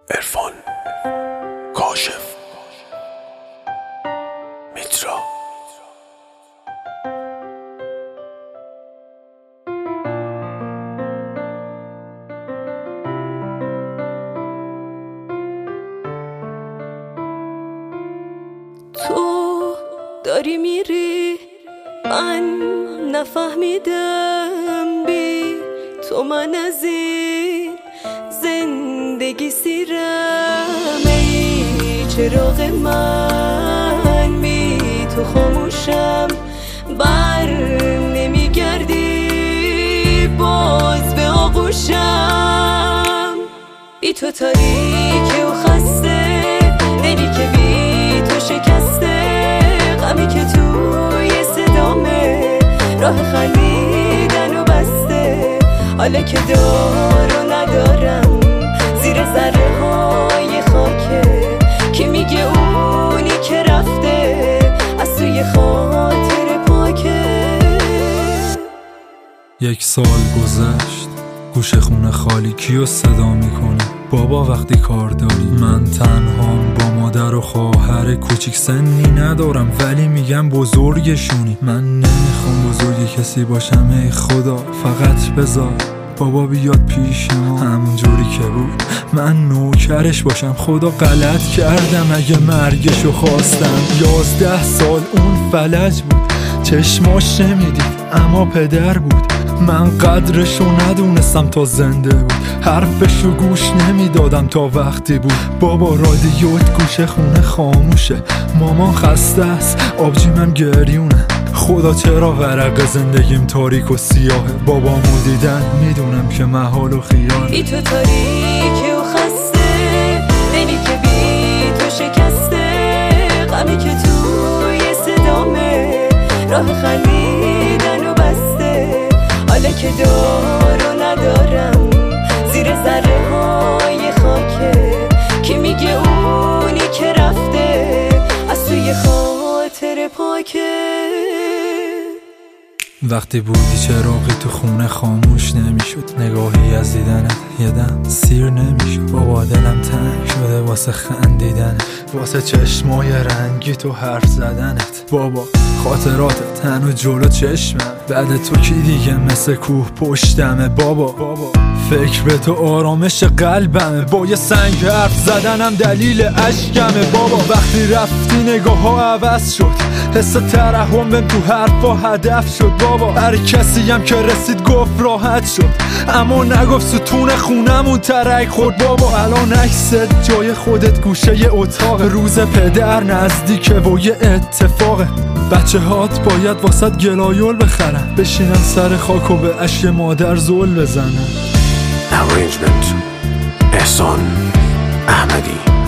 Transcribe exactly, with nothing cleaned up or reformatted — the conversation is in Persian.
عرفان کاشف میترا. تو داری میری، من نفهمیدم، بی تو من از این زندگی سیرم. ای چراغ من، بی تو خاموشم، بر نمیگردی باز به آغوشم. بی تو تاریک و خسته، دلی که بی تو شکسته، غمی که توی صدامه، راه خندیدن و بسته. حالا که دار و ندارم، زیر ذره های خاکه، کی میگه اونی که رفته از توی خاطر پاکه. یک سال گذشت، گوش خونه خالی، کیو صدا میکنی؟ بابا وقتی کار داری؟ من تنهام، با مادر و خواهر کوچیک، سنی ندارم ولی میگم بزرگشونی. من نمیخوام بزرگ کسی باشم، ای خدا فقط بذار بابا بیاد پیش ما همونجوری که بود، من نوکرش باشم. خدا غلط کردم اگه مرگشو خواستم. یازده سال اون فلج بود، چشماش نمیدید اما پدر بود. من قدرشو ندونستم تا زنده بود، حرفشو گوش نمیدادم تا وقتی بود. بابا رادیوت گوشه خونه خاموشه، مامان خسته است، آبجیمم گریونه. خدا چرا ورق زندگیم تاریک و سیاهه؟ بابامو دیدن میدونم که محال و خیال. بی تو تاریک و خسته، دلی که بی تو شکسته، غمی که توی صدامه، راه خندیدن و بسته. حالا که دار و ندارم، زیر ذره های خاکه، کی میگه اونی که رفته از توی خاطر پاکه. وقتی بودی چراغی تو خونه خاموش نمیشد، نگاهی از دیدنت یه دم سیر نمیشد. بابا دلم تنگ شده واسه خندیدنت، واسه چشمای رنگی تو حرف زدنت. بابا خاطراتت هنو جلو چشمم، بعد تو کی دیگه مثل کوه پشتمه. بابا بابا فکر به تو آرامش قلبمه، با یه سنگ حرف زدنم دلیل اشکمه. بابا وقتی رفتی نگاه ها عوض شد، حس ترحم بهم تو حرفا هدف شد. بابا هر کسی هم که رسید گفت راحت شد، اما نگفت ستون خونمون ترک خورد. بابا الان عکست جای خودت گوشه ی اتاق، روز پدر نزدیکه و یه اتفاقه. بچه هات باید واسط گلایول بخرن، بشینن سر خاک و به اشک مادر زل بزنن. Arrangement احسان احمدی.